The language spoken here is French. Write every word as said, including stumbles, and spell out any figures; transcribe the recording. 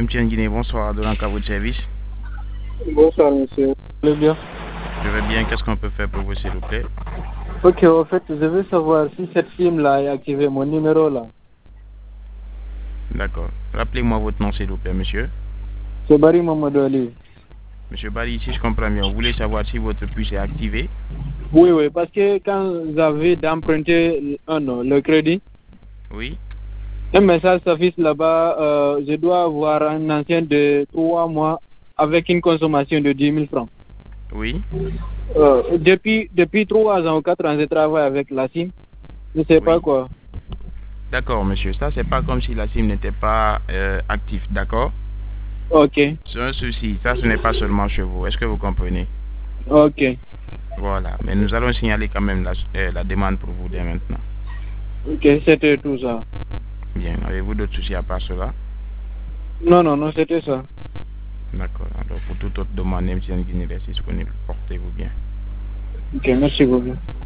M T N Guinée, bonsoir, de l'encre à votre service. Bonsoir, monsieur. Vous allez bien? Je vais bien, qu'est-ce qu'on peut faire pour vous, s'il vous plaît? Ok, en fait, je veux savoir si cette SIM-là est activée, mon numéro là. D'accord. Rappelez-moi votre nom, s'il vous plaît, monsieur. C'est Barry Mamadou Ali. Monsieur Barry, si je comprends bien, vous voulez savoir si votre puce est activée? Oui, oui, parce que quand vous avez d'emprunter un an, le crédit, Oui. un message s'affiche là-bas, euh, je dois avoir un ancien de trois mois avec une consommation de dix mille francs. Oui. Euh, depuis, depuis trois ans ou quatre ans, je travaille avec la SIM. Je ne sais Oui. pas quoi. D'accord, monsieur. Ça, c'est pas comme si la SIM n'était pas euh, active, d'accord? Ok, C'est un souci. Ça, ce n'est pas seulement chez vous. Est-ce que vous comprenez? ok. Voilà. Mais nous allons signaler quand même la, euh, la demande pour vous dès maintenant. Ok, c'était tout ça. Bien. Avez-vous d'autres soucis à part cela? Non, non, non, c'était ça. D'accord. Alors, pour toute autre demande, M T N Guinée est disponible. Portez-vous bien. Ok, merci beaucoup.